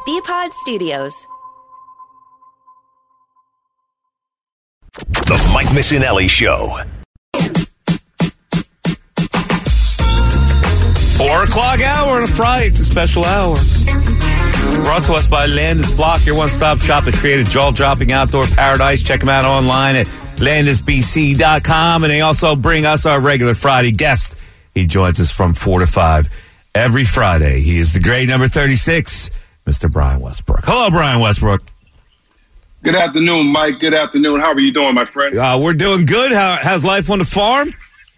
BPod Studios. The Mike Missinelli Show. 4 o'clock hour on a Friday. It's a special hour. Brought to us by Landis Block, your one-stop shop that created jaw-dropping outdoor paradise. Check them out online at landisbc.com. And they also bring us our regular Friday guest. He joins us from 4 to 5 every Friday. He is the great number 36, Mr. Brian Westbrook. Hello, Brian Westbrook. Good afternoon, Mike. Good afternoon. How are you doing, my friend? We're doing good. How's life on the farm?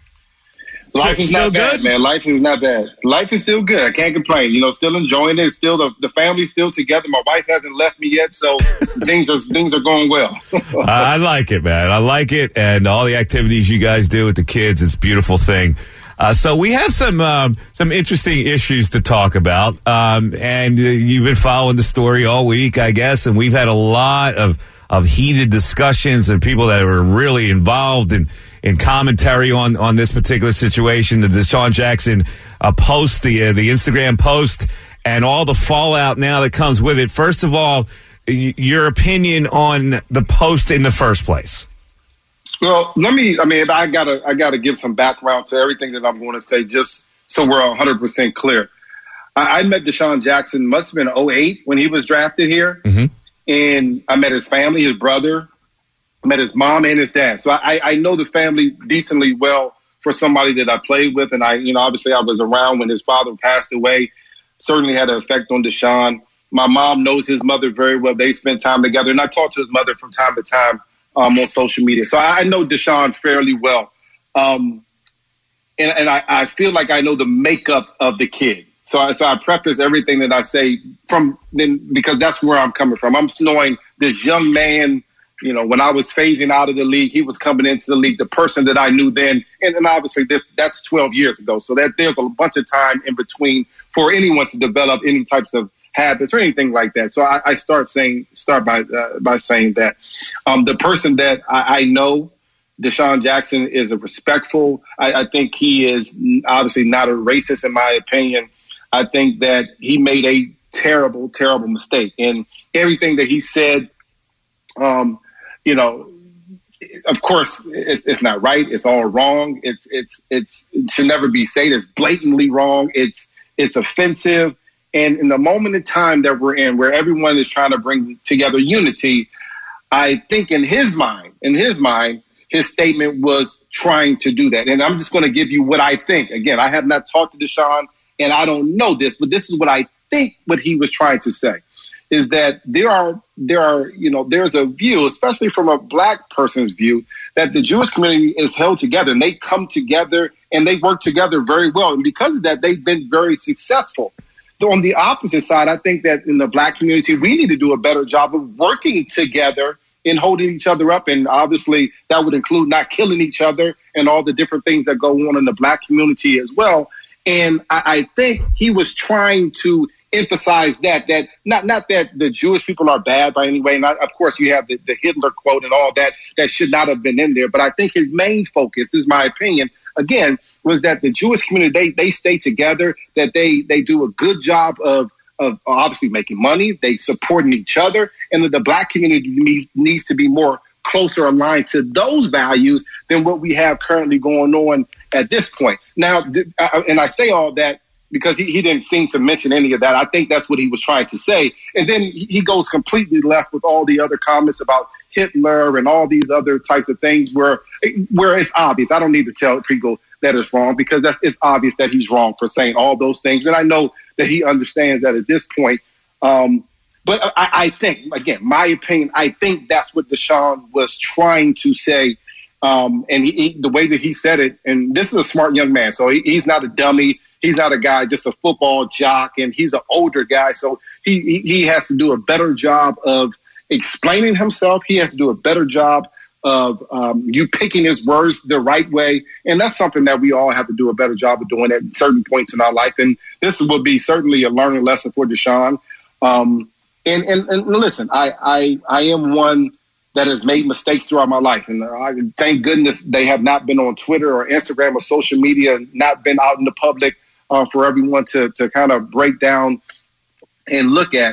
Life is not bad, man. Life is not bad. Life is still good. I can't complain. You know, still enjoying it. Still, the family's still together. My wife hasn't left me yet, so things are going well. I like it, man. I like it, and all the activities you guys do with the kids. It's a beautiful thing. So we have some interesting issues to talk about, and you've been following the story all week, I guess, and we've had a lot of heated discussions and people that were really involved in commentary on this particular situation, the Deshaun Jackson post, the Instagram post, and all the fallout now that comes with it. First of all, your opinion on the post in the first place. Well, I gotta give some background to everything that I'm going to say, just so we're 100% clear. I met Deshaun Jackson, must have been 2008 when he was drafted here. Mm-hmm. And I met his family, his brother. I met his mom and his dad. So I know the family decently well for somebody that I played with. And obviously I was around when his father passed away. Certainly had an effect on Deshaun. My mom knows his mother very well. They spent time together. And I talk to his mother from time to time on social media. So I know Deshaun fairly well. And I feel like I know the makeup of the kid. So I preface everything that I say because that's where I'm coming from. I'm just knowing this young man. You know, when I was phasing out of the league, he was coming into the league, the person that I knew then. And obviously that's 12 years ago. So that there's a bunch of time in between for anyone to develop any types of habits or anything like that. So I start by saying that the person that I know, Deshaun Jackson, is a respectful. I think he is obviously not a racist, in my opinion. I think that he made a terrible, terrible mistake. And everything that he said, of course, it's not right. It's all wrong. It should never be said. It's blatantly wrong. It's offensive. And in the moment in time that we're in, where everyone is trying to bring together unity, I think in his mind, his statement was trying to do that. And I'm just going to give you what I think. Again, I have not talked to Deshaun, and I don't know this, but this is what I think what he was trying to say. Is that there's a view, especially from a black person's view, that the Jewish community is held together and they come together and they work together very well. And because of that, they've been very successful. So on the opposite side, I think that in the black community, we need to do a better job of working together and holding each other up. And obviously that would include not killing each other and all the different things that go on in the black community as well. And I think he was trying to emphasize that not that the Jewish people are bad by any way. And of course, you have the Hitler quote and all that should not have been in there. But I think his main focus, this is my opinion, again, was that the Jewish community, they stay together, that they do a good job of obviously making money, they supporting each other, and that the black community needs to be more closer aligned to those values than what we have currently going on at this point. Now, and I say all that because he didn't seem to mention any of that. I think that's what he was trying to say. And then he goes completely left with all the other comments about Hitler and all these other types of things where it's obvious. I don't need to tell people that it's wrong because it's obvious that he's wrong for saying all those things. And I know that he understands that at this point. But I think, again, my opinion, I think that's what Deshaun was trying to say. And the way that he said it, and this is a smart young man, so he's not a dummy. He's not a guy, just a football jock, and he's an older guy. So he has to do a better job of explaining himself. He has to do a better job of you picking his words the right way. And that's something that we all have to do a better job of doing at certain points in our life. And this will be certainly a learning lesson for Deshaun. And listen, I am one that has made mistakes throughout my life. And thank goodness they have not been on Twitter or Instagram or social media, not been out in the public for everyone to kind of break down and look at.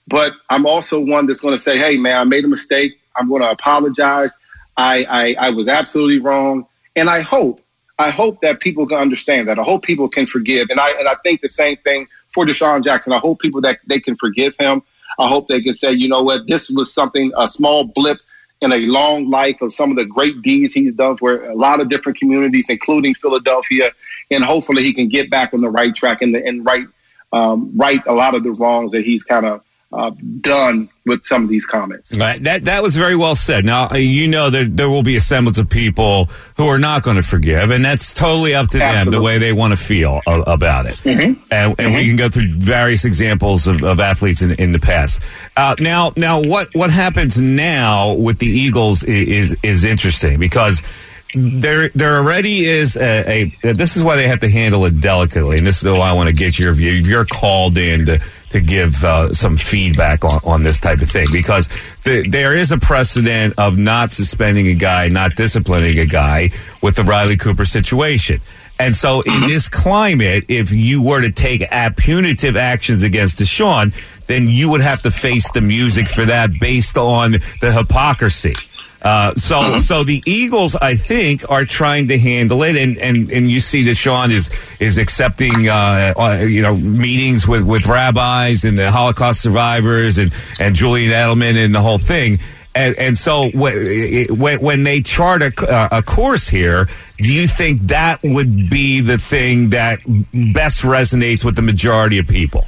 But I'm also one that's going to say, hey, man, I made a mistake. I'm going to apologize. I was absolutely wrong. And I hope that people can understand that. I hope people can forgive. And I think the same thing for Deshaun Jackson. I hope people that they can forgive him. I hope they can say, you know what, this was a small blip in a long life of some of the great deeds he's done for a lot of different communities, including Philadelphia. And hopefully he can get back on the right track and right a lot of the wrongs that he's kind of done with some of these comments. Right. That was very well said. Now, you know that there will be a semblance of people who are not going to forgive, and that's totally up to them, the way they want to feel about it. Mm-hmm. And we can go through various examples of athletes in the past. Now, what happens now with the Eagles is interesting, because there already is this is why they have to handle it delicately, and this is why I want to get your view. You're called in to give some feedback on this type of thing, because there is a precedent of not suspending a guy, not disciplining a guy with the Riley Cooper situation. And so in this climate, if you were to take punitive actions against Deshaun, then you would have to face the music for that based on the hypocrisy. So the Eagles, I think, are trying to handle it, and you see that Deshaun is accepting, meetings with rabbis and the Holocaust survivors and Julian Edelman and the whole thing. And so when they chart a course here, do you think that would be the thing that best resonates with the majority of people?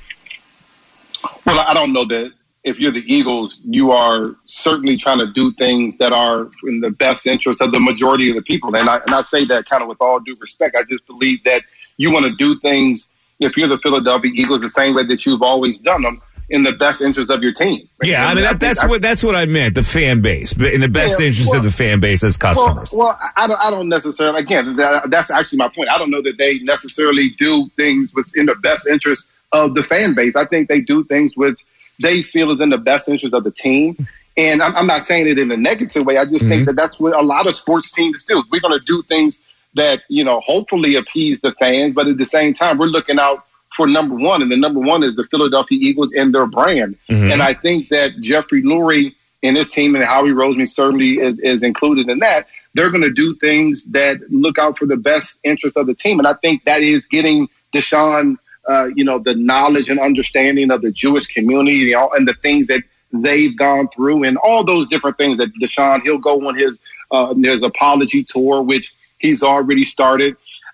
Well, I don't know that. If you're the Eagles, you are certainly trying to do things that are in the best interest of the majority of the people. And I say that kind of with all due respect. I just believe that you want to do things, if you're the Philadelphia Eagles, the same way that you've always done them, in the best interest of your team. Yeah, I mean, that's what I meant, the fan base, but in the best interest of the fan base as customers. Well, I don't necessarily, again, that's actually my point. I don't know that they necessarily do things within the best interest of the fan base. I think they do things which they feel is in the best interest of the team. And I'm not saying it in a negative way. I just think that that's what a lot of sports teams do. We're going to do things that, hopefully appease the fans. But at the same time, we're looking out for number one. And the number one is the Philadelphia Eagles and their brand. Mm-hmm. And I think that Jeffrey Lurie and his team, and Howie Roseman certainly is included in that, they're going to do things that look out for the best interest of the team. And I think that is getting Deshaun the knowledge and understanding of the Jewish community, and the things that they've gone through, and all those different things that Deshaun, he'll go on his apology tour, which he's already started.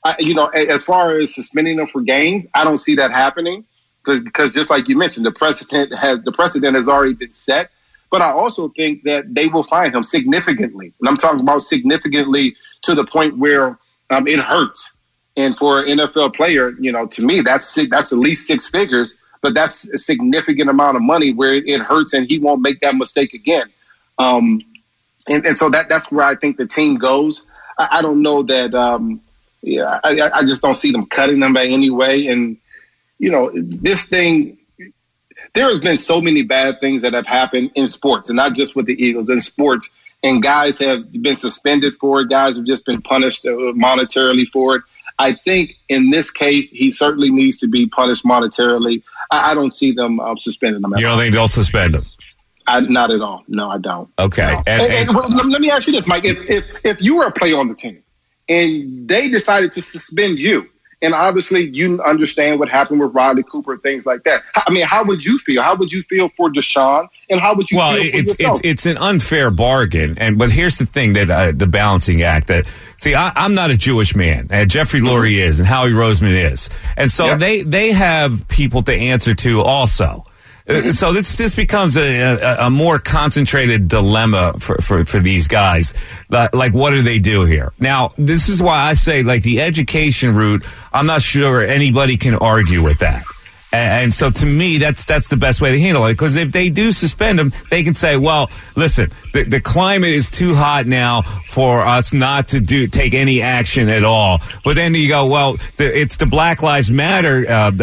As far as suspending them for games, I don't see that happening because just like you mentioned, the precedent has already been set. But I also think that they will fine him significantly, and I'm talking about significantly to the point where it hurts. And for an NFL player, to me, that's at least six figures, but that's a significant amount of money where it hurts and he won't make that mistake again. And so that's where I think the team goes. I don't know that, I just don't see them cutting them by any way. And, this thing, there has been so many bad things that have happened in sports, and not just with the Eagles, in sports. And guys have been suspended for it. Guys have just been punished monetarily for it. I think in this case, he certainly needs to be punished monetarily. I don't see them suspending him. You don't think they'll suspend him? Not at all. No, I don't. Okay. No. And let me ask you this, Mike. If you were a player on the team and they decided to suspend you, and obviously you understand what happened with Riley Cooper and things like that, I mean, how would you feel? How would you feel for Deshaun? And how would you feel for yourself? It's an unfair bargain. But here's the thing that the balancing act that, see, I'm not a Jewish man. Jeffrey Lurie is, and Howie Roseman is. And so they have people to answer to also. So this becomes a more concentrated dilemma for these guys. Like, what do they do here? Now, this is why I say, like, the education route, I'm not sure anybody can argue with that. And so to me, that's the best way to handle it. Because if they do suspend him, they can say, well, listen, the climate is too hot now for us not to take any action at all. But then you go, well, it's the Black Lives Matter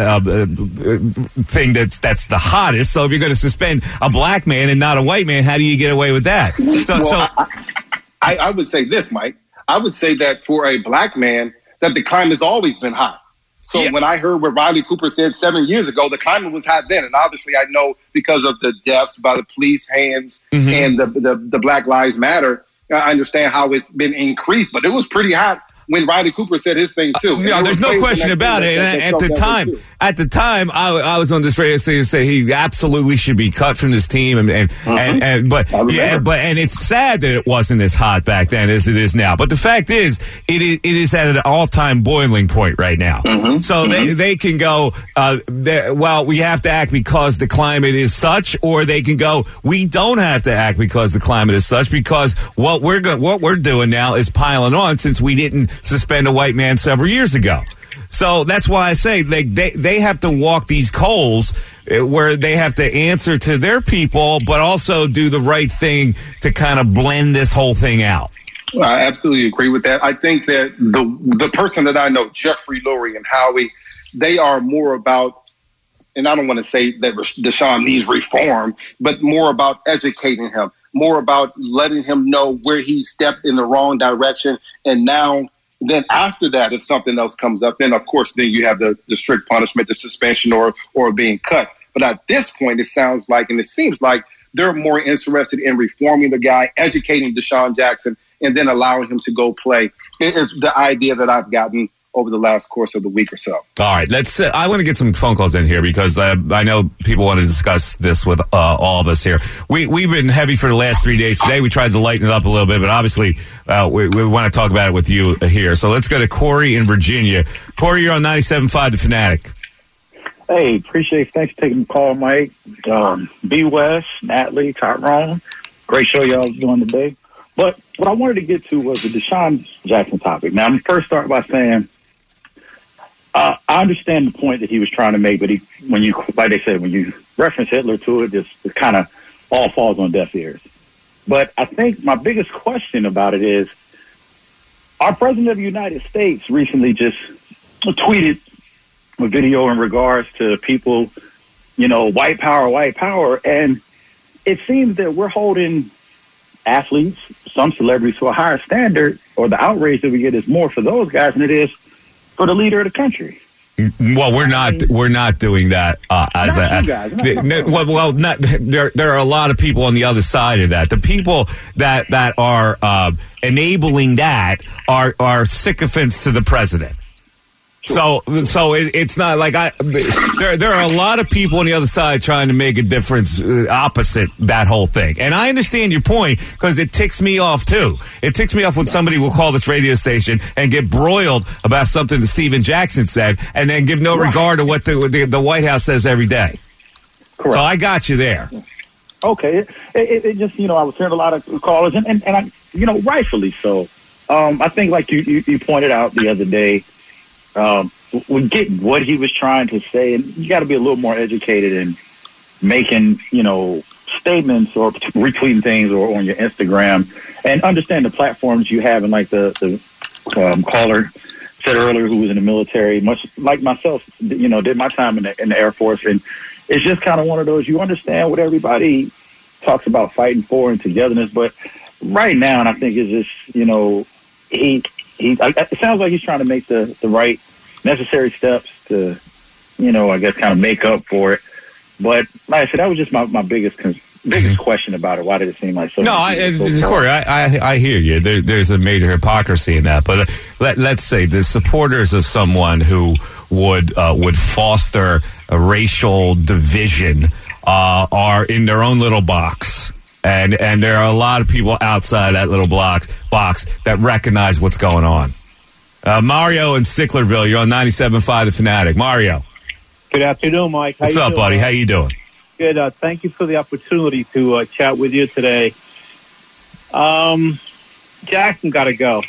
thing that's the hottest. So if you're going to suspend a black man and not a white man, how do you get away with that? I would say this, Mike. I would say that for a black man, that the climate's always been hot. So when I heard what Riley Cooper said 7 years ago, the climate was hot then. And obviously I know because of the deaths by the police hands and the Black Lives Matter, I understand how it's been increased, but it was pretty hot when Riley Cooper said his thing too. No, there's no question about it. And at the time, I was on this radio station to say he absolutely should be cut from this team. But it's sad that it wasn't as hot back then as it is now. But the fact is, it is at an all-time boiling point right now. So they can go, well, we have to act because the climate is such, or they can go, we don't have to act because the climate is such, because what we're doing now is piling on since we didn't suspend a white man several years ago. So that's why I say they have to walk these coals where they have to answer to their people, but also do the right thing to kind of blend this whole thing out. I absolutely agree with that. I think that the person that I know, Jeffrey Lurie and Howie, they are more about, and I don't want to say that Deshaun needs reform, but more about educating him, more about letting him know where he stepped in the wrong direction. And then after that, if something else comes up, then of course, then you have the strict punishment, the suspension or being cut. But at this point, it sounds like, and it seems like they're more interested in reforming the guy, educating Deshaun Jackson, and then allowing him to go play. It is the idea that I've gotten over the last course of the week or so. All right, I want to get some phone calls in here because I know people want to discuss this with all of us here. We've been heavy for the last 3 days. Today we tried to lighten it up a little bit, but obviously we want to talk about it with you here. So let's go to Corey in Virginia. Corey, you're on 97.5 The Fanatic. Hey, appreciate it. Thanks for taking the call, Mike. B. West, Natalie, Tyrone. Great show y'all doing today. But what I wanted to get to was the Deshaun Jackson topic. Now, I'm going to first start by saying, I understand the point that he was trying to make, but when you reference Hitler to it, it kind of all falls on deaf ears. But I think my biggest question about it is, our President of the United States recently just tweeted a video in regards to people, white power. And it seems that we're holding athletes, some celebrities, to a higher standard, or the outrage that we get is more for those guys than it is for the leader of the country. Well, we're not doing that there are a lot of people on the other side of that. The people that are enabling that are sycophants to the president. So it's not like there are a lot of people on the other side trying to make a difference opposite that whole thing. And I understand your point because it ticks me off too. It ticks me off when somebody will call this radio station and get broiled about something that Steven Jackson said and then give no regard to what the White House says every day. Correct. So I got you there. Okay. It just, I was hearing a lot of callers and I, rightfully so. I think like you pointed out the other day, we get what he was trying to say, and you got to be a little more educated in making, statements or retweeting things or on your Instagram, and understand the platforms you have. And like the caller said earlier, who was in the military, much like myself, did my time in the Air Force, and it's just kind of one of those. You understand what everybody talks about fighting for and togetherness, but right now, and I think it's just it sounds like he's trying to make the right necessary steps to, I guess kind of make up for it. But like I said, that was just my biggest question about it. Why did it seem like so? No, Corey, I hear you. There's a major hypocrisy in that. But let's say the supporters of someone who would foster a racial division are in their own little box. And there are a lot of people outside that little box that recognize what's going on. Mario in Sicklerville, you're on 97.5 The Fanatic. Mario. Good afternoon, Mike. What's up, buddy? How you doing? Good. Thank you for the opportunity to chat with you today. Jackson got to go.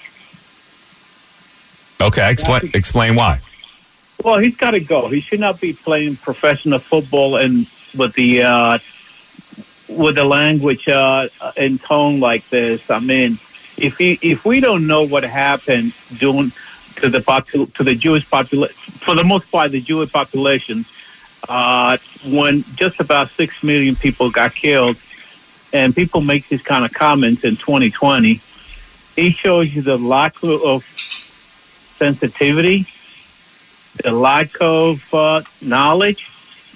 Okay, explain why. Well, he's got to go. He should not be playing professional football and with the language and tone like this. I mean, if we don't know what happened to the Jewish population, for the most part, the Jewish population, when just about 6 million people got killed, and people make these kind of comments in 2020, it shows you the lack of sensitivity the lack of knowledge,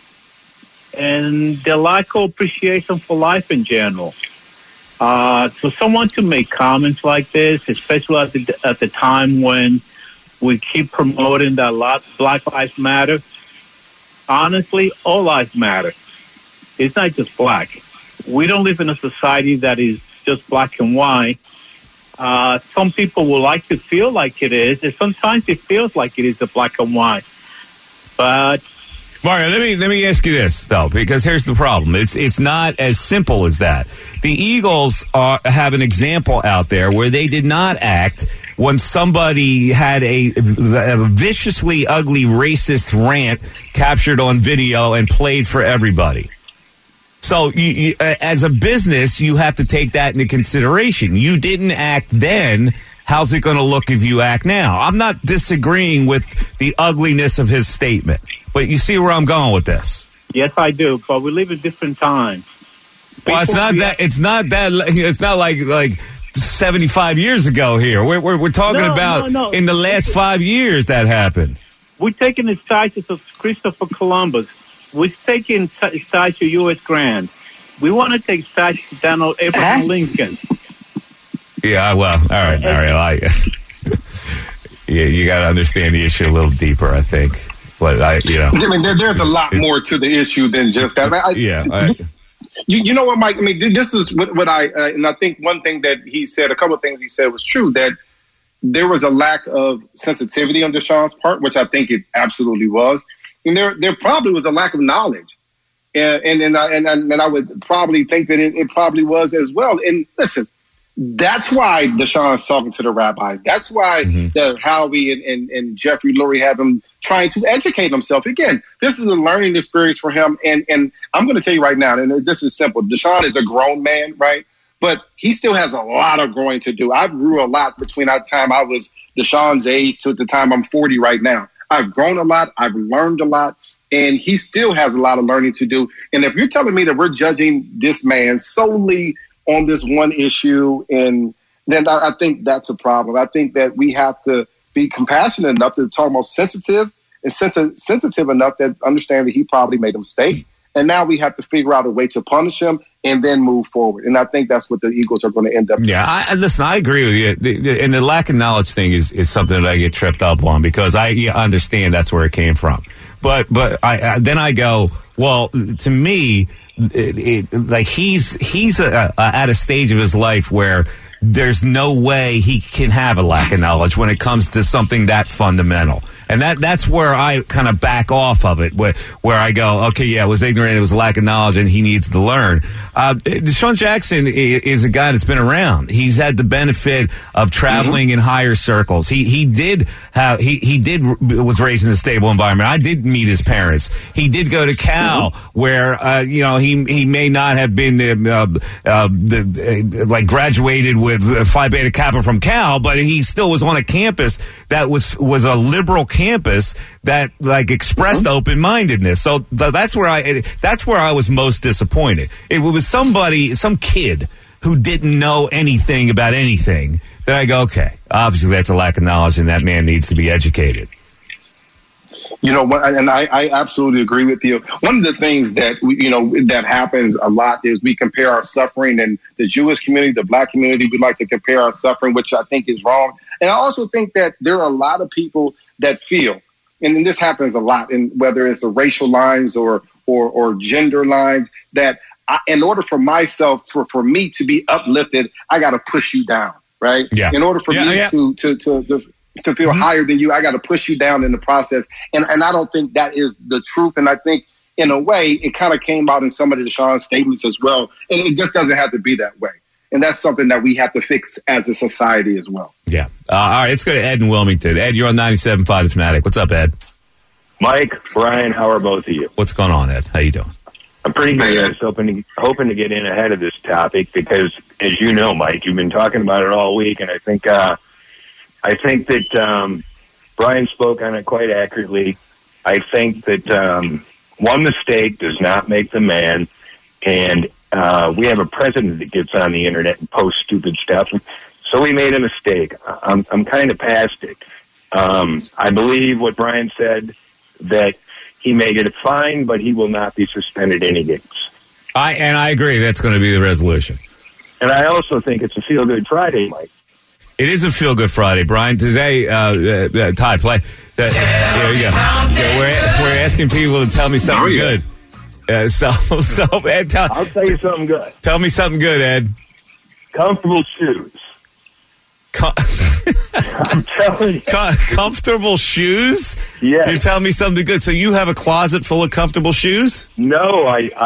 and the lack of appreciation for life in general. For someone to make comments like this, especially at the time when we keep promoting that Black Lives Matter, honestly, all lives matter. It's not just black. We don't live in a society that is just black and white. Some people will like to feel like it is, and sometimes it feels like it is a black and white. But Mario, let me ask you this though, because here's the problem. It's not as simple as that. The Eagles have an example out there where they did not act when somebody had a viciously ugly racist rant captured on video and played for everybody. So you, as a business, you have to take that into consideration. You didn't act then. How's it going to look if you act now? I'm not disagreeing with the ugliness of his statement, but you see where I'm going with this. Yes, I do. But we live in different times. Well, it's not like 75 years ago here. We're talking about in the last 5 years that happened. We're taking the statues of Christopher Columbus. We're taking statue of U.S. Grant. We want to take statues of Donald Abraham Lincoln. Yeah, well, all right. Yeah, you got to understand the issue a little deeper, I think. But I mean, there's a lot more to the issue than just that. You know what, Mike? I mean, this is what and I think one thing that he said, a couple of things he said was true, that there was a lack of sensitivity on Deshaun's part, which I think it absolutely was. And there probably was a lack of knowledge. And I would probably think that it probably was as well. And listen, that's why Deshaun's talking to the rabbis. That's why Howie and Jeffrey Lurie have him trying to educate himself. Again, this is a learning experience for him. And I'm going to tell you right now, and this is simple. Deshaun is a grown man, right? But he still has a lot of growing to do. I grew a lot between that time I was Deshaun's age to the time I'm 40 right now. I've grown a lot. I've learned a lot. And he still has a lot of learning to do. And if you're telling me that we're judging this man solely on this one issue, and then I think that's a problem. I think that we have to be compassionate enough to talk about sensitive enough that understand that he probably made a mistake. And now we have to figure out a way to punish him and then move forward. And I think that's what the Eagles are going to end up doing. Yeah, I agree with you. And the lack of knowledge thing is something that I get tripped up on, because I understand that's where it came from. But then I go, well, to me, like he's at a stage of his life where there's no way he can have a lack of knowledge when it comes to something that fundamental. And that's where I kind of back off of it, where I go, okay, yeah, it was ignorant, it was a lack of knowledge, and he needs to learn. Deshaun Jackson is a guy that's been around. He's had the benefit of traveling in higher circles. He was raised in a stable environment. I did meet his parents. He did go to Cal, where he may not have been like graduated with Phi Beta Kappa from Cal, but he still was on a campus that was a liberal campus that like expressed open-mindedness. So that's where I was most disappointed. It was some kid who didn't know anything about anything that I go, okay, obviously that's a lack of knowledge and that man needs to be educated. You know, and I absolutely agree with you. One of the things that that happens a lot is we compare our suffering, and the Jewish community, the Black community, we like to compare our suffering, which I think is wrong. And I also think that there are a lot of people that feel, and this happens a lot, in whether it's the racial lines or gender lines, that in order for myself, for me to be uplifted, I got to push you down, right? Yeah. In order for me to feel higher than you, I got to push you down in the process. And I don't think that is the truth. And I think, in a way, it kind of came out in some of Deshaun's statements as well. And it just doesn't have to be that way. And that's something that we have to fix as a society as well. Yeah. All right, let's go to Ed in Wilmington. Ed, you're on 97.5 The Fanatic. What's up, Ed? Mike, Brian, how are both of you? What's going on, Ed? How you doing? I'm pretty good. I was hoping to get in ahead of this topic because, as you know, Mike, you've been talking about it all week, and I think that Brian spoke on it quite accurately. I think that one mistake does not make the man, and we have a president that gets on the internet and posts stupid stuff. So we made a mistake. I'm kind of past it. I believe what Brian said, that he may get a fine, but he will not be suspended any games. I agree. That's going to be the resolution. And I also think it's a feel-good Friday, Mike. It is a feel-good Friday, Brian. Today, Ty, play. Here we go. We're asking people to tell me something good. So Ed, I'll tell you something good. Tell me something good, Ed. Comfortable shoes. I'm telling you. Comfortable shoes? Yeah. You tell me something good. So you have a closet full of comfortable shoes? No,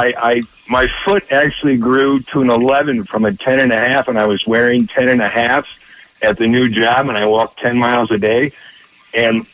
my foot actually grew to an 11 from a 10.5, and I was wearing 10.5 at the new job, and I walked 10 miles a day. And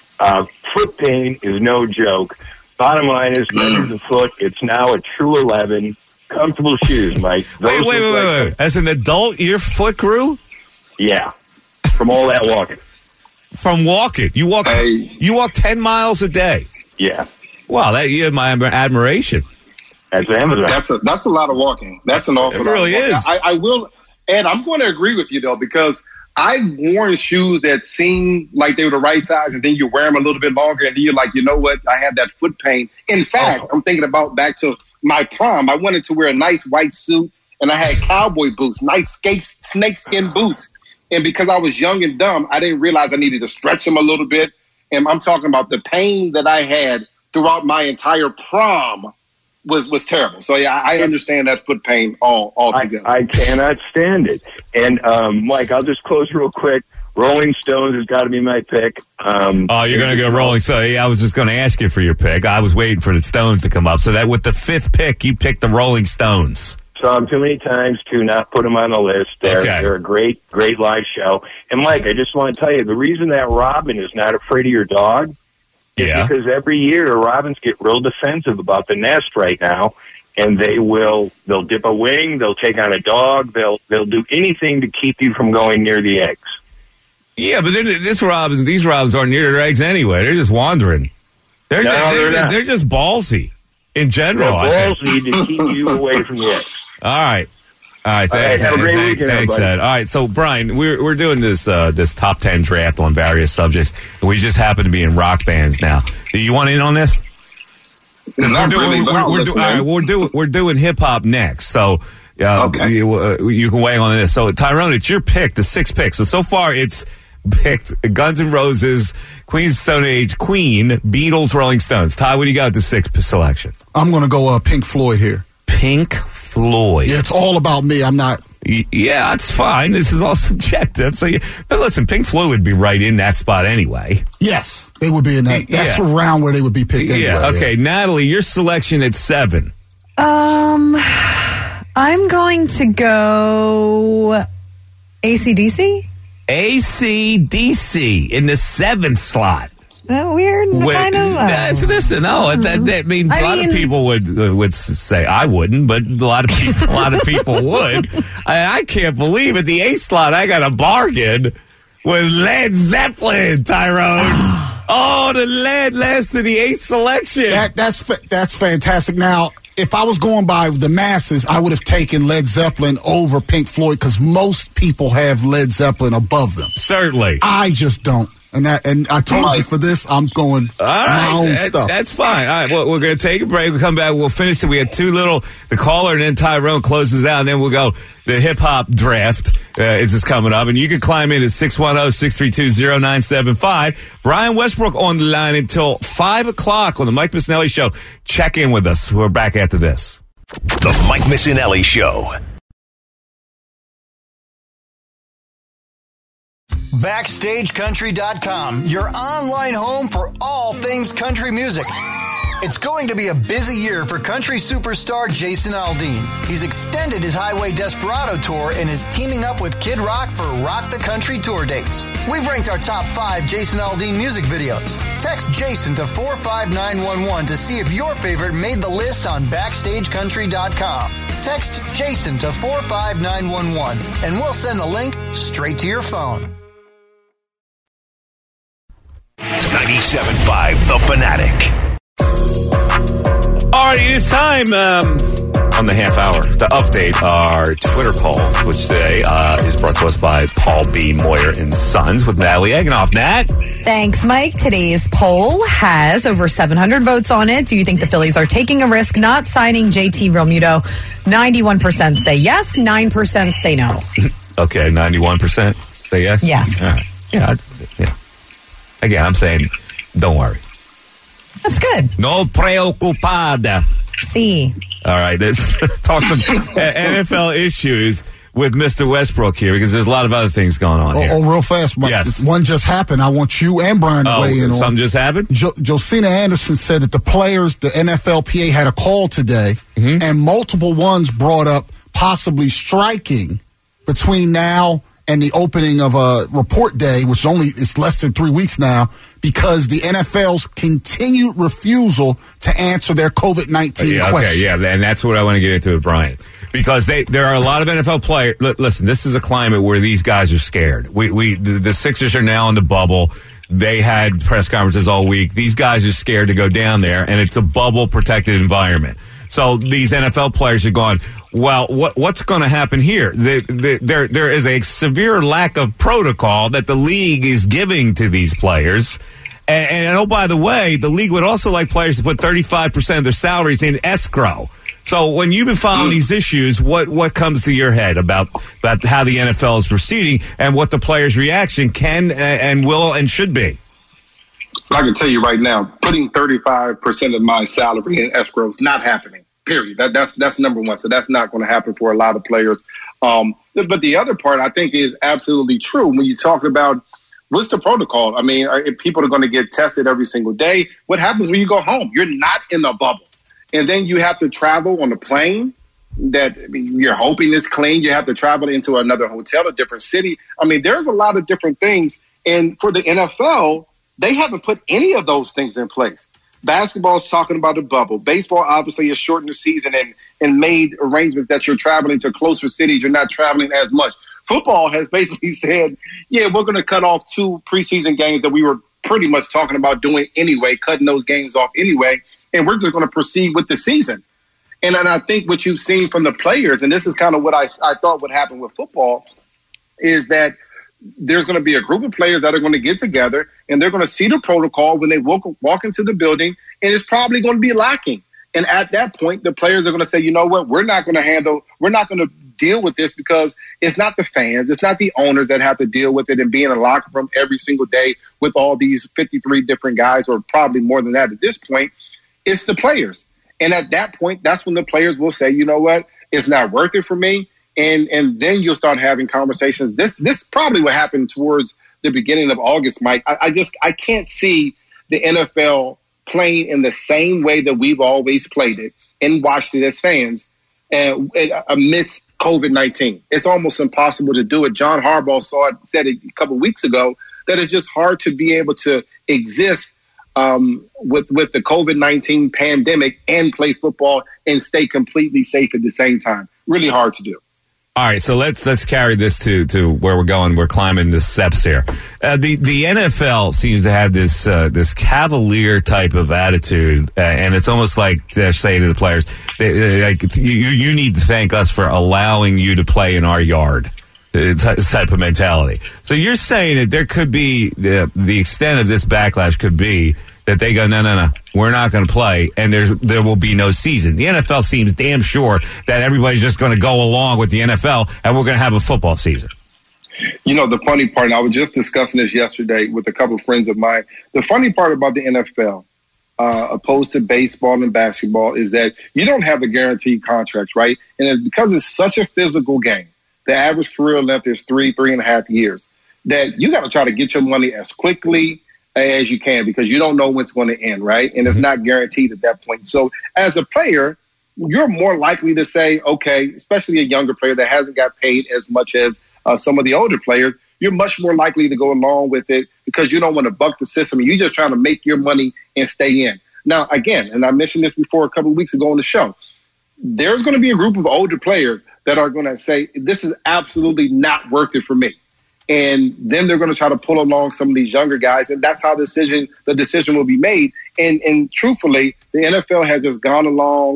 foot pain is no joke. Bottom line is, measure the foot. It's now a true 11. Comfortable shoes, Mike. Wait. As an adult, your foot grew? Yeah, from all that walking. From walking? You walk 10 miles a day? Yeah. Wow, you have my admiration. That's Amazon. That's a lot of walking. That's an awful lot. It really is. I will, and I'm going to agree with you, though, because I've worn shoes that seem like they were the right size, and then you wear them a little bit longer, and then you're like, you know what? I have that foot pain. In fact, I'm thinking about back to my prom. I wanted to wear a nice white suit, and I had cowboy boots, nice snakeskin boots. And because I was young and dumb, I didn't realize I needed to stretch them a little bit. And I'm talking about the pain that I had throughout my entire prom was terrible. So, yeah, I understand that foot pain altogether. I cannot stand it. And, Mike, I'll just close real quick. Rolling Stones has got to be my pick. You're going to go Rolling Stones. Yeah, I was just going to ask you for your pick. I was waiting for the Stones to come up. So that with the fifth pick, you picked the Rolling Stones. Saw them too many times to not put them on the list. They're a great live show. And, Mike, I just want to tell you, the reason that Robin is not afraid of your dog is because every year Robins get real defensive about the nest right now, and they'll dip a wing, they'll take on a dog, they'll do anything to keep you from going near the eggs. Yeah, but these robins aren't near their eggs anyway. They're just wandering. They're just ballsy in general. They're ballsy to keep you away from the eggs. All right. Thanks, have a great weekend, thanks, Ed. All right, so Brian, we're doing this top 10 draft on various subjects. We just happen to be in rock bands now. Do you want in on this? We're doing hip hop next, so you can weigh on this. So Tyrone, it's your pick, the sixth pick. So far it's picked Guns N' Roses, Queens of Stone Age, Queen, Beatles, Rolling Stones. Ty, what do you got at the sixth selection? I'm going to go Pink Floyd here. Pink Floyd. Yeah, it's all about me. I'm not. Yeah, it's fine. This is all subjective. But listen, Pink Floyd would be right in that spot anyway. Yes, they would be in that. That's around where they would be picked anyway. Yeah, okay. Yeah. Natalie, your selection at 7. I'm going to go AC/DC. AC/DC in the 7th slot. That weird? Kind of. That means a lot of people would say I wouldn't, but a lot of people would. I can't believe at the 8th slot I got a bargain with Led Zeppelin, Tyrone. Oh, the Led last in the 8th selection. That's fantastic. Now, if I was going by the masses, I would have taken Led Zeppelin over Pink Floyd because most people have Led Zeppelin above them. Certainly. I just don't. And I told you for this, I'm going my own stuff. That's fine. All right, well, we're going to take a break. We'll come back. We'll finish it. We had the caller, and then Tyrone closes out, and then we'll go the hip-hop draft is just coming up. And you can climb in at 610-632-0975. Brian Westbrook on the line until 5 o'clock on the Mike Missinelli Show. Check in with us. We're back after this. The Mike Missinelli Show. BackstageCountry.com, your online home for all things country music. It's going to be a busy year for country superstar Jason Aldean. He's extended his Highway Desperado tour and is teaming up with Kid Rock for Rock the Country tour dates. We've ranked our top 5 Jason Aldean music videos. Text Jason to 45911 to see if your favorite made the list on BackstageCountry.com. Text Jason to 45911 and we'll send the link straight to your phone. 97.5 The Fanatic. All right, it's time on the half hour to update our Twitter poll, which today is brought to us by Paul B. Moyer and Sons with Natalie Eganoff. Nat? Thanks, Mike. Today's poll has over 700 votes on it. Do you think the Phillies are taking a risk not signing JT Realmuto? 91% say yes, 9% say no. Okay, 91% say yes? Yes. All right. Yeah. Again, I'm saying don't worry. That's good. No preocupada. See. All right, let's talk some NFL issues with Mr. Westbrook here, because there's a lot of other things going on here. Oh, real fast, Mike. Yes. One just happened. I want you and Brian to weigh in on. Something just happened? Josina Anderson said that the NFLPA had a call today, and multiple ones brought up possibly striking between now and the opening of a report day, which is less than 3 weeks now, because the NFL's continued refusal to answer their COVID-19 question. Okay, yeah, and that's what I want to get into with Brian. Because there are a lot of NFL players. Listen, this is a climate where these guys are scared. The Sixers are now in the bubble. They had press conferences all week. These guys are scared to go down there, and it's a bubble-protected environment. So these NFL players are going, well, what's going to happen here? There is a severe lack of protocol that the league is giving to these players. And oh, by the way, the league would also like players to put 35% of their salaries in escrow. So when you've been following these issues, what comes to your head about how the NFL is proceeding and what the players' reaction can and will and should be? I can tell you right now, putting 35% of my salary in escrow is not happening. Period. That's number one. So that's not going to happen for a lot of players. But the other part I think is absolutely true. When you talk about what's the protocol? I mean, if people are going to get tested every single day, what happens when you go home? You're not in a bubble. And then you have to travel on a plane that you're hoping is clean. You have to travel into another hotel, a different city. I mean, there's a lot of different things. And for the NFL, they haven't put any of those things in place. Basketball is talking about a bubble. Baseball obviously has shortened the season and made arrangements that you're traveling to closer cities. You're not traveling as much. Football has basically said, yeah, we're going to cut off 2 preseason games that we were pretty much talking about doing anyway, cutting those games off anyway, and we're just going to proceed with the season. And I think what you've seen from the players, and this is kind of what I thought would happen with football, is that there's going to be a group of players that are going to get together and they're going to see the protocol when they walk into the building, and it's probably going to be lacking. And at that point, the players are going to say, you know what, we're not going to deal with this, because it's not the fans, it's not the owners that have to deal with it and be in a locker room every single day with all these 53 different guys, or probably more than that at this point. It's the players. And at that point, that's when the players will say, you know what, it's not worth it for me. And then you'll start having conversations. This probably will happen towards the beginning of August, Mike. I can't see the NFL playing in the same way that we've always played it and watched it as fans amidst COVID-19. It's almost impossible to do it. John Harbaugh said it a couple of weeks ago that it's just hard to be able to exist with the COVID-19 pandemic and play football and stay completely safe at the same time. Really hard to do. All right, so let's carry this to where we're going. We're climbing the steps here. The NFL seems to have this cavalier type of attitude, and it's almost like they say to the players, you need to thank us for allowing you to play in our yard. Type of mentality. So you're saying that there could be the extent of this backlash could be that they go, no, we're not going to play, and there will be no season. The NFL seems damn sure that everybody's just going to go along with the NFL, and we're going to have a football season. You know, the funny part, and I was just discussing this yesterday with a couple of friends of mine, the funny part about the NFL, opposed to baseball and basketball, is that you don't have the guaranteed contracts, right? And it's because it's such a physical game. The average career length is 3.5 years, that you got to try to get your money as quickly as you can, because you don't know when it's going to end, right? And it's not guaranteed at that point. So as a player, you're more likely to say, okay, especially a younger player that hasn't got paid as much as some of the older players, you're much more likely to go along with it because you don't want to buck the system. You're just trying to make your money and stay in. Now, again, and I mentioned this before a couple of weeks ago on the show, there's going to be a group of older players that are going to say, this is absolutely not worth it for me. And then they're going to try to pull along some of these younger guys. And that's how the decision will be made. And truthfully, the NFL has just gone along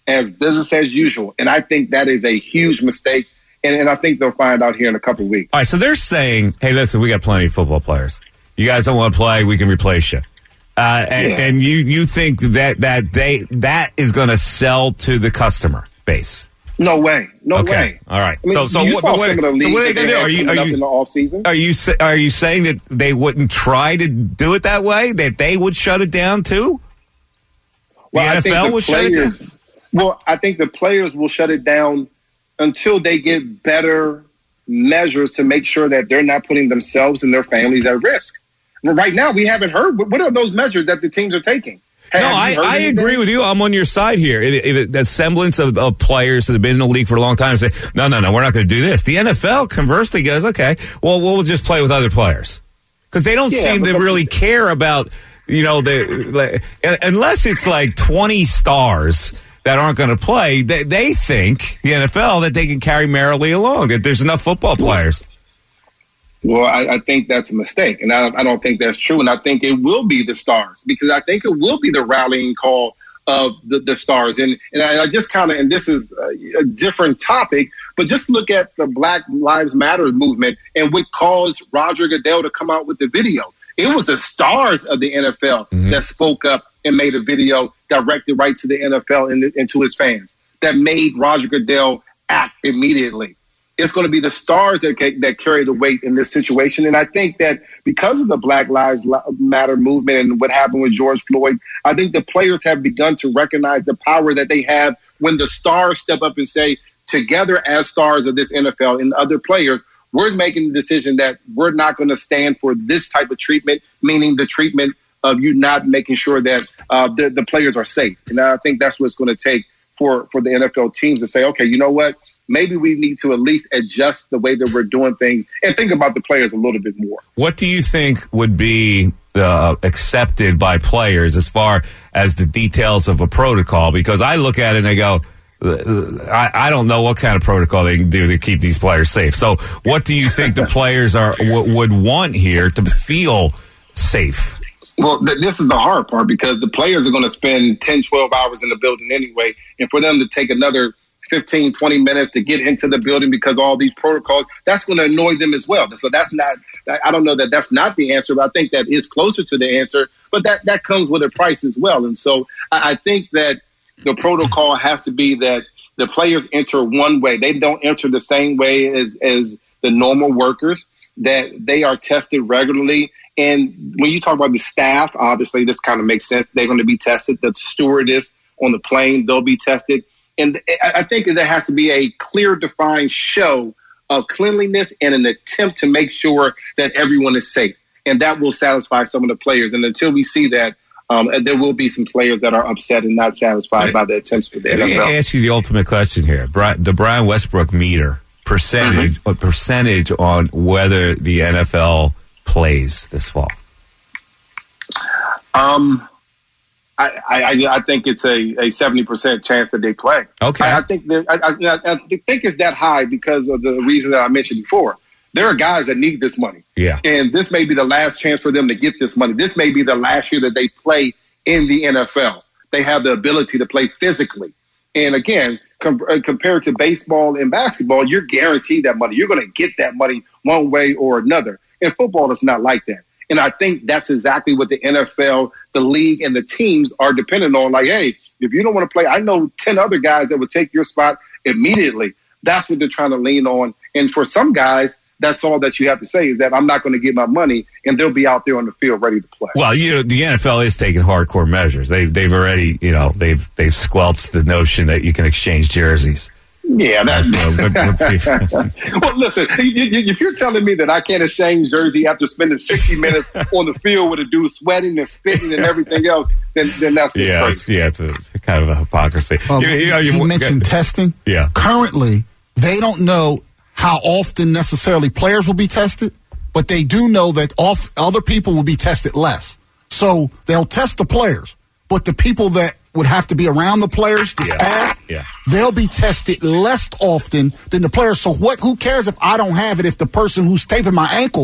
as business as usual. And I think that is a huge mistake. And I think they'll find out here in a couple of weeks. All right, so they're saying, hey, listen, we got plenty of football players. You guys don't want to play, we can replace you. And you think that is going to sell to the customer base? No way. No way. All right. I mean, so what are they going to do? Are you in the off season? Are you saying that they wouldn't try to do it that way? That they would shut it down too? Well, the NFL will shut it down. Well, I think the players will shut it down until they get better measures to make sure that they're not putting themselves and their families at risk. Well, right now, we haven't heard. What are those measures that the teams are taking? I agree with you. I'm on your side here. The semblance of players that have been in the league for a long time say, no, we're not going to do this. The NFL, conversely, goes, okay, well, we'll just play with other players. Because they don't seem to really care about, unless it's like 20 stars that aren't going to play, they think, the NFL, that they can carry merrily along, that there's enough football players. Well, I think that's a mistake, and I don't think that's true. And I think it will be the stars, because I think it will be the rallying call of the stars. And I just kind of, and this is a different topic, but just look at the Black Lives Matter movement and what caused Roger Goodell to come out with the video. It was the stars of the NFL that spoke up and made a video directed right to the NFL and to his fans that made Roger Goodell act immediately. It's going to be the stars that carry the weight in this situation. And I think that because of the Black Lives Matter movement and what happened with George Floyd, I think the players have begun to recognize the power that they have when the stars step up and say, together as stars of this NFL and other players, we're making the decision that we're not going to stand for this type of treatment, meaning the treatment of you not making sure that the players are safe. And I think that's what it's going to take for the NFL teams to say, okay, you know what? Maybe we need to at least adjust the way that we're doing things and think about the players a little bit more. What do you think would be accepted by players as far as the details of a protocol? Because I look at it and I go, I don't know what kind of protocol they can do to keep these players safe. So what do you think the players would want here to feel safe? Well, this is the hard part, because the players are going to spend 10, 12 hours in the building anyway. And for them to take another 15, 20 minutes to get into the building because of all these protocols, that's going to annoy them as well. So that's not, I don't know that that's not the answer, but I think that is closer to the answer. But that comes with a price as well. And so I think that the protocol has to be that the players enter one way. They don't enter the same way as the normal workers, that they are tested regularly. And when you talk about the staff, obviously this kind of makes sense. They're going to be tested. The stewardess on the plane, they'll be tested. And I think there has to be a clear, defined show of cleanliness and an attempt to make sure that everyone is safe. And that will satisfy some of the players. And until we see that, there will be some players that are upset and not satisfied by the attempts for the NFL. Let me ask you the ultimate question here. The Brian Westbrook meter, percentage on whether the NFL plays this fall. I think it's a 70% chance that they play. Okay. I think it's that high because of the reason that I mentioned before. There are guys that need this money. Yeah. And this may be the last chance for them to get this money. This may be the last year that they play in the NFL. They have the ability to play physically. And again, compared to baseball and basketball, you're guaranteed that money. You're going to get that money one way or another. And football is not like that. And I think that's exactly what the NFL, the league, and the teams are dependent on. Like, hey, if you don't want to play, I know 10 other guys that would take your spot immediately. That's what they're trying to lean on. And for some guys, that's all that you have to say is that I'm not going to get my money, and they'll be out there on the field ready to play. Well, the NFL is taking hardcore measures. They've already, they've squelched the notion that you can exchange jerseys. Yeah. Well, listen, if you're telling me that I can't exchange jersey after spending 60 minutes on the field with a dude sweating and spitting and everything else, then that's crazy. It's a kind of a hypocrisy. You mentioned testing. Yeah. Currently, they don't know how often necessarily players will be tested, but they do know that other people will be tested less. So they'll test the players, but the people that would have to be around the players, the staff, they'll be tested less often than the players. So who cares if I don't have it if the person who's taping my ankles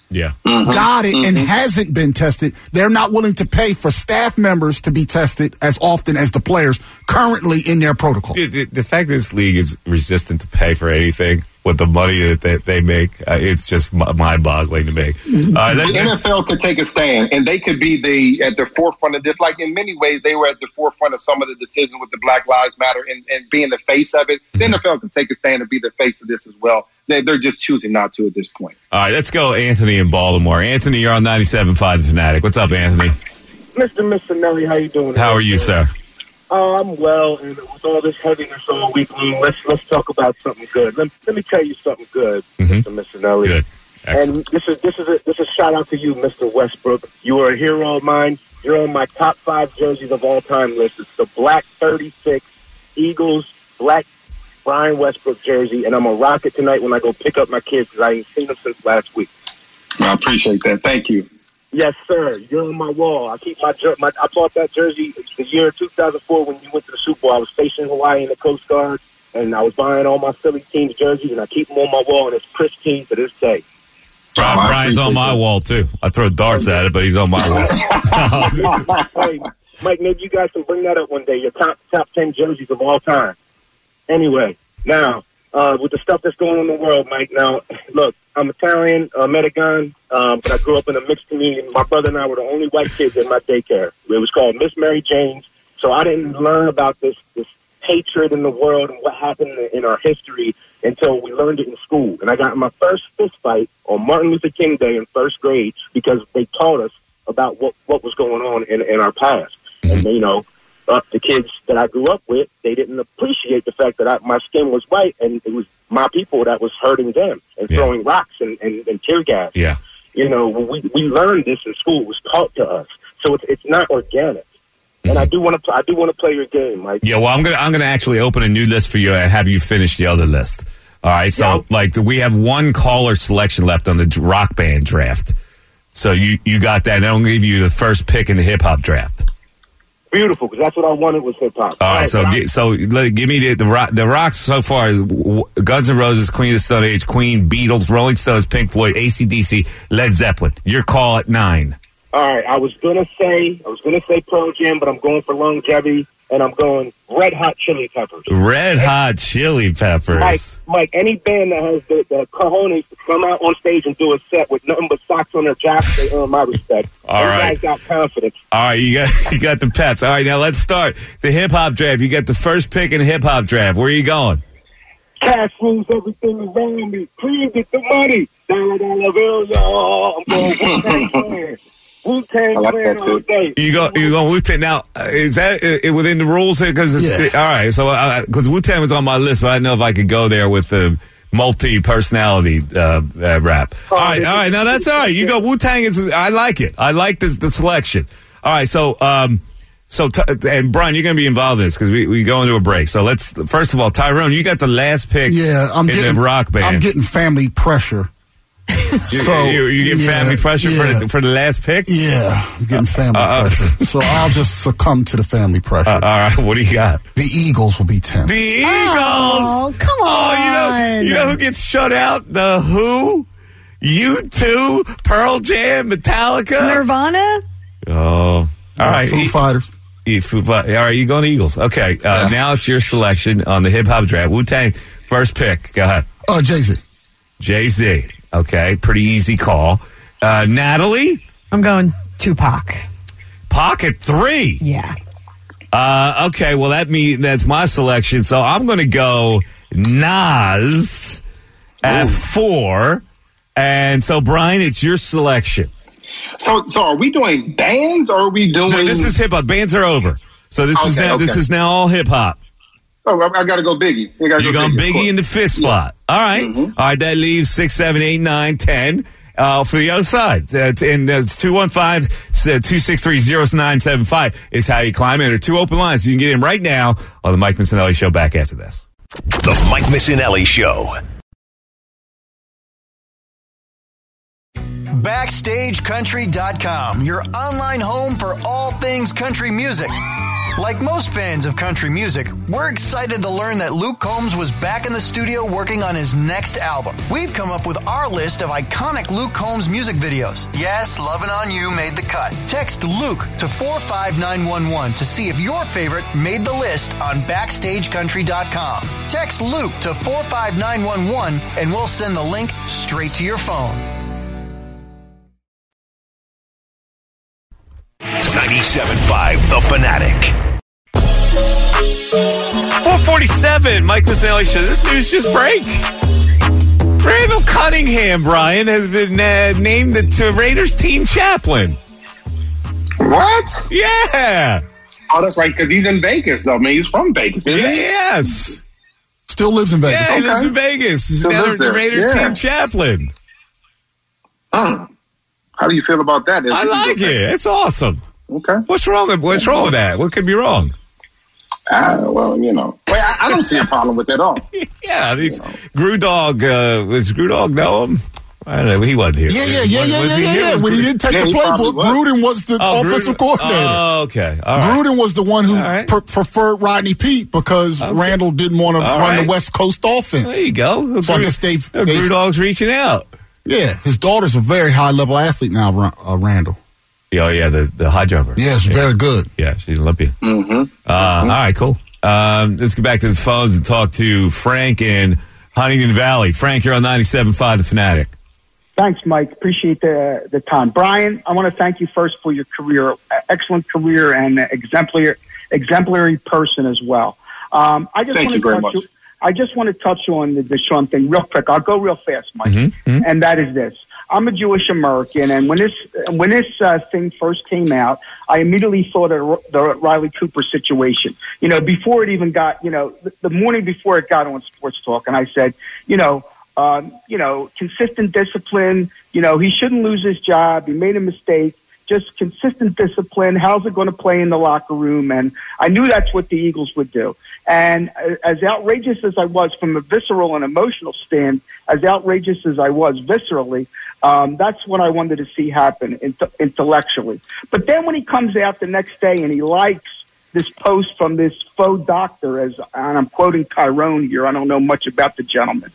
got it and hasn't been tested, they're not willing to pay for staff members to be tested as often as the players currently in their protocol. The fact that this league is resistant to pay for anything with the money that they make, it's just mind-boggling to me. The NFL could take a stand, and they could be at the forefront of this. Like, in many ways, they were at the forefront of some of the decisions with the Black Lives Matter and being the face of it. The NFL can take a stand and be the face of this as well. They're just choosing not to at this point. All right, let's go Anthony in Baltimore. Anthony, you're on 97.5 The Fanatic. What's up, Anthony? Mr. Missinelli, how you doing? How are you, sir? I'm well, and with all this heaviness all week long, let's talk about something good. Let me tell you something good, Mr. Missinelli. Good. Excellent. And this is a shout out to you, Mr. Westbrook. You are a hero of mine. You're on my top 5 jerseys of all time list. It's the black 36 Eagles black Brian Westbrook jersey, and I'm gonna rock it tonight when I go pick up my kids because I ain't seen them since last week. I appreciate that. Thank you. Yes, sir. You're on my wall. I keep I bought that jersey the year 2004 when you went to the Super Bowl. I was stationed in Hawaii in the Coast Guard, and I was buying all my Philly team's jerseys, and I keep them on my wall, and it's pristine to this day. Brian's on my wall, too. I throw darts at it, but he's on my wall. Hey, Mike, maybe you guys can bring that up one day, your top 10 jerseys of all time. Anyway, now, with the stuff that's going on in the world, Mike, now, look, I'm Italian, Mexican, but I grew up in a mixed community. My brother and I were the only white kids in my daycare. It was called Miss Mary Jane's. So I didn't learn about this hatred in the world and what happened in our history until we learned it in school. And I got in my first fist fight on Martin Luther King Day in first grade because they taught us about what was going on in our past. And, you know, the kids that I grew up with, they didn't appreciate the fact that my skin was white and it was my people that was hurting them and throwing rocks and tear gas. Yeah. You know, we learned this in school. It was taught to us. So it's not organic. And I do want to play your game, Mike. Yeah, well, I'm gonna actually open a new list for you and have you finish the other list. All right, so we have one caller selection left on the rock band draft. So you got that, and I'm gonna give you the first pick in the hip hop draft. Beautiful, because that's what I wanted was hip hop. All right, give me the rocks so far: Guns N' Roses, Queen of the Stone Age, Queen, Beatles, Rolling Stones, Pink Floyd, AC/DC, Led Zeppelin. Your call at 9. All right, I was gonna say Pearl Jam, but I'm going for longevity, and I'm going Red Hot Chili Peppers. Red Hot Chili Peppers. Mike, any band that has the cojones to come out on stage and do a set with nothing but socks on their jackets, they earn my respect. All right, you guys got confidence. All right, you got the Peps. All right, now let's start the hip hop draft. You got the first pick in the hip hop draft. Where are you going? Cash rules everything around me. Please get the money. Dollar bill, y'all. I'm going Wu-Tang playing all day. You go Wu-Tang. Now, is that within the rules? Because all right, so because Wu-Tang was on my list, but I didn't know if I could go there with the multi-personality rap. All right. Now that's all right. You go Wu-Tang. I like it. I like the selection. All right, so and Brian, you're going to be involved in this because we go into a break. So let's first of all, Tyrone, you got the last pick. Yeah, in the rock band. I'm getting family pressure. You get family pressure for the last pick? Yeah, I'm getting family pressure. So I'll just succumb to the family pressure. All right, what do you got? The Eagles will be 10. The Eagles! Oh, come on. Oh, you know who gets shut out? The Who? U2? Pearl Jam? Metallica? Nirvana? Oh, all right. Foo Fighters. All right, you going Eagles. Okay, now it's your selection on the hip-hop draft. Wu-Tang, first pick. Go ahead. Jay-Z. Jay-Z. Okay, pretty easy call. Natalie? I'm going Tupac. Pac at 3? Yeah. Okay, well, that's my selection. So I'm going to go Nas at 4. And so, Brian, it's your selection. So are we doing bands or are we doing... No, this is hip-hop. Bands are over. So this is now all hip-hop. Oh, I got to go Biggie. You're going Biggie in the 5th slot. All right. All right, that leaves 6, 7, 8, 9, 10 for the other side. And it's 215-263-0975 is how you climb in. There are 2 open lines. You can get in right now on the Mike Missinelli Show. Back after this. The Mike Missinelli Show. BackstageCountry.com, your online home for all things country music. Like most fans of country music, we're excited to learn that Luke Combs was back in the studio working on his next album. We've come up with our list of iconic Luke Combs music videos. Yes, Lovin' On You made the cut. Text Luke to 45911 to see if your favorite made the list on BackstageCountry.com. Text Luke to 45911 and we'll send the link straight to your phone. 97.5 The Fanatic. 447, Mike Missinelli Show. This news just break. Randall Cunningham, Brian, has been named the Raiders team chaplain. What? Yeah. Oh, that's right, because he's in Vegas, though. I mean, he's from Vegas, isn't he? Yes. Still lives in Vegas. Yeah, he lives in Vegas. He's now the Raiders team chaplain. How do you feel about that? I like it. It's awesome. Okay. What's wrong with that? What could be wrong? Well, I don't see a problem with that at all. Yeah, Grudog, was Grudog know him? I don't know. He wasn't here. Yeah. When he didn't take the playbook, Gruden was the offensive coordinator. Oh, okay. All right. Gruden was the one who preferred Rodney Peete because Randall didn't want to run the West Coast offense. There you go. So I guess Grudog's reaching out. Yeah, his daughter's a very high-level athlete now, Randall. Oh, yeah, the high jumper. Yeah, she's very good. Yeah, she's Olympian. Mm-hmm. All right, cool. Let's get back to the phones and talk to Frank in Huntington Valley. Frank, you're on 97.5 The Fanatic. Thanks, Mike. Appreciate the time. Brian, I want to thank you first for your career, excellent career, and exemplary person as well. Thank you very much. I just want to touch on the Deshaun thing real quick. I'll go real fast, Mike. Mm-hmm. And that is this. I'm a Jewish American, and when this thing first came out, I immediately thought of the Riley Cooper situation. Before it even got, the morning before it got on Sports Talk, and I said, consistent discipline. He shouldn't lose his job. He made a mistake. Just consistent discipline. How's it going to play in the locker room? And I knew that's what the Eagles would do. And as outrageous as I was from a visceral and emotional stand, as outrageous as I was viscerally, that's what I wanted to see happen intellectually. But then when he comes out the next day and he likes this post from this faux doctor, and I'm quoting Tyrone here, I don't know much about the gentleman,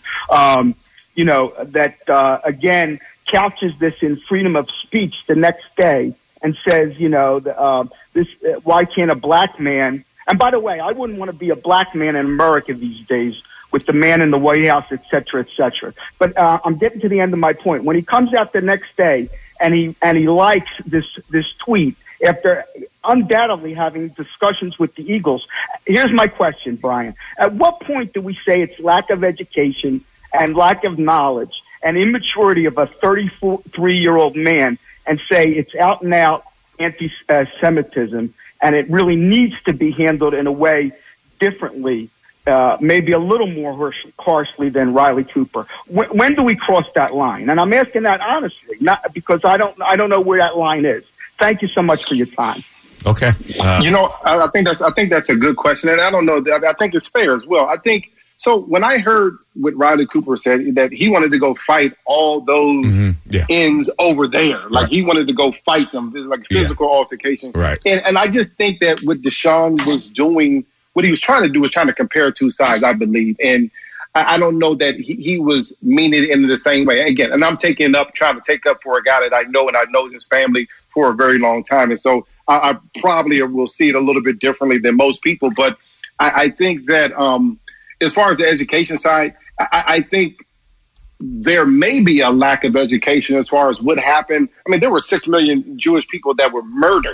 again, couches this in freedom of speech the next day and says, why can't a black man, and by the way, I wouldn't want to be a black man in America these days with the man in the White House, et cetera, et cetera. But I'm getting to the end of my point. When he comes out the next day and he likes this tweet after undoubtedly having discussions with the Eagles, here's my question, Brian. At what point do we say it's lack of education and lack of knowledge and immaturity of a 33-year-old man and say it's out and out anti-Semitism and it really needs to be handled in a way differently, maybe a little more harshly than Riley Cooper? When do we cross that line? And I'm asking that honestly, not because I don't know where that line is. Thank you so much for your time. Okay. I think that's a good question, and I don't know. I think it's fair as well. I think so. When I heard what Riley Cooper said, that he wanted to go fight all those ends over there, like he wanted to go fight them, like physical altercation. Right. And I just think that what Deshaun was doing, what he was trying to do was trying to compare two sides, I believe, and I don't know that he was meaning it in the same way. Again, and I'm trying to take up for a guy that I know, and I know his family for a very long time. And so I probably will see it a little bit differently than most people. But I think that as far as the education side, I think there may be a lack of education as far as what happened. I mean, there were 6 million Jewish people that were murdered.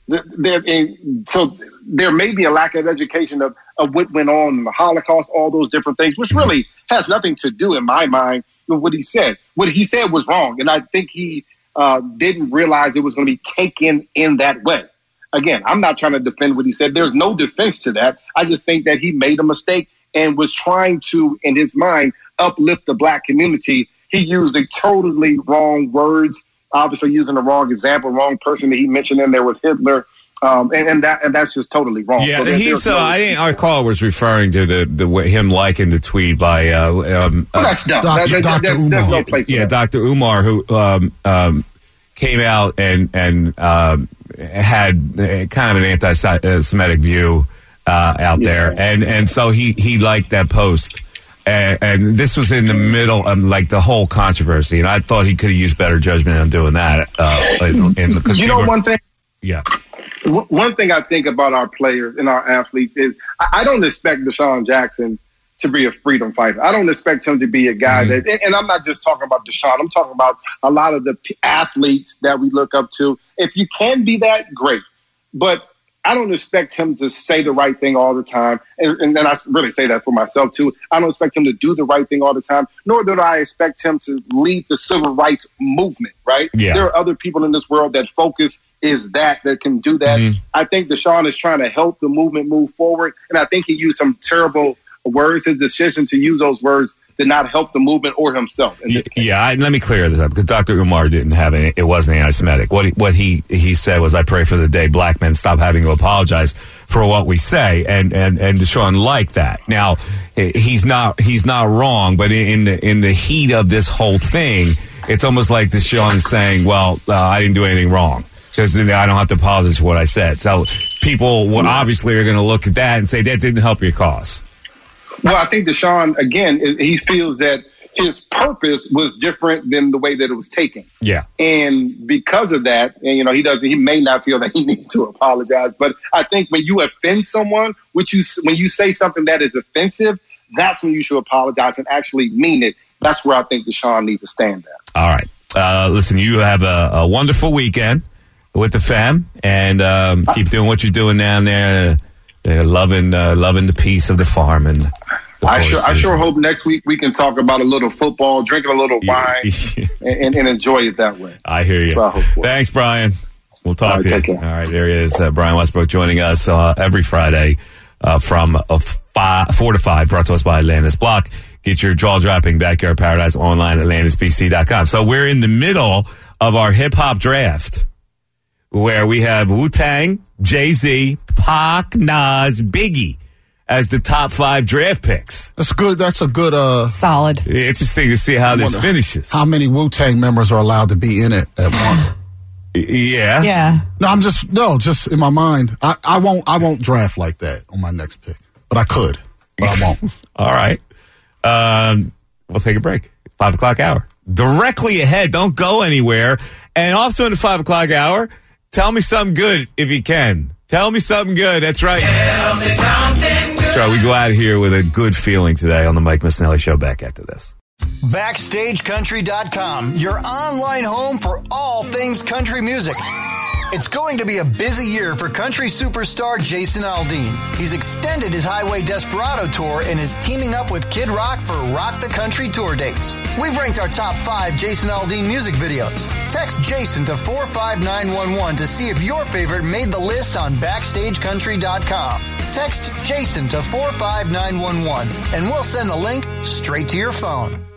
So there may be a lack of education of what went on in the Holocaust, all those different things, which really has nothing to do, in my mind, with what he said. What he said was wrong, and I think he didn't realize it was going to be taken in that way. Again, I'm not trying to defend what he said. There's no defense to that. I just think that he made a mistake and was trying to, in his mind, uplift the black community. He used the totally wrong words, obviously using the wrong example, wrong person that he mentioned in there with Hitler. And that's just totally wrong. Yeah, so I think our caller was referring to the way him liking the tweet by that's dumb. Dr. Umar. There's no place for that. Dr. Umar, who came out and had kind of an anti-Semitic view out there, and so he liked that post. And this was in the middle of like the whole controversy, and I thought he could have used better judgment on doing that. One thing? Yeah. One thing I think about our players and our athletes is I don't expect Deshaun Jackson to be a freedom fighter. I don't expect him to be a guy that, and I'm not just talking about Deshaun, I'm talking about a lot of the athletes that we look up to. If you can be that, great. But I don't expect him to say the right thing all the time. And then I really say that for myself, too. I don't expect him to do the right thing all the time, nor do I expect him to lead the civil rights movement, right? Yeah. There are other people in this world that focus is that can do that. Mm-hmm. I think Deshaun is trying to help the movement move forward. And I think he used some terrible words. His decision to use those words did not help the movement or himself. Let me clear this up, because Dr. Umar didn't have any, it wasn't anti-Semitic. What he said was, I pray for the day black men stop having to apologize for what we say, and Deshaun liked that. Now, he's not wrong, but in the heat of this whole thing, it's almost like Deshaun is saying, well, I didn't do anything wrong, because I don't have to apologize for what I said. So people obviously are going to look at that and say, that didn't help your cause. Well, I think Deshaun, again, he feels that his purpose was different than the way that it was taken. Yeah. And because of that, and he may not feel that he needs to apologize, but I think when you offend someone, when you say something that is offensive, that's when you should apologize and actually mean it. That's where I think Deshaun needs to stand at. All right. Listen, you have a wonderful weekend with the fam, and keep doing what you're doing down there. They're loving the peace of the farm, and I sure hope next week we can talk about a little football, drinking a little wine, and enjoy it that way. I hear you. So thanks, Brian. We'll talk to you. Take care. All right, there he is, Brian Westbrook, joining us every Friday from 4 to 5, brought to us by Atlantis Block. Get your jaw-dropping Backyard Paradise online at AtlantisBC.com. So we're in the middle of our hip-hop draft, where we have Wu-Tang, Jay-Z, Pac, Nas, Biggie as the top 5 draft picks. That's good. That's a good solid. Interesting to see how this finishes. How many Wu-Tang members are allowed to be in it at once? Yeah. Yeah. No, just in my mind. I won't draft like that on my next pick. But I could. But I won't. All right. We'll take a break. 5 o'clock hour. Directly ahead. Don't go anywhere. And also in the 5 o'clock hour, tell me something good if you can. Tell me something good. That's right. Tell me something good. That's right. We go out of here with a good feeling today on the Mike Missinelli Show. Back after this. BackstageCountry.com, your online home for all things country music. It's going to be a busy year for country superstar Jason Aldean. He's extended his Highway Desperado tour and is teaming up with Kid Rock for Rock the Country tour dates. We've ranked our top 5 Jason Aldean music videos. Text Jason to 45911 to see if your favorite made the list on BackstageCountry.com. Text Jason to 45911 and we'll send the link straight to your phone.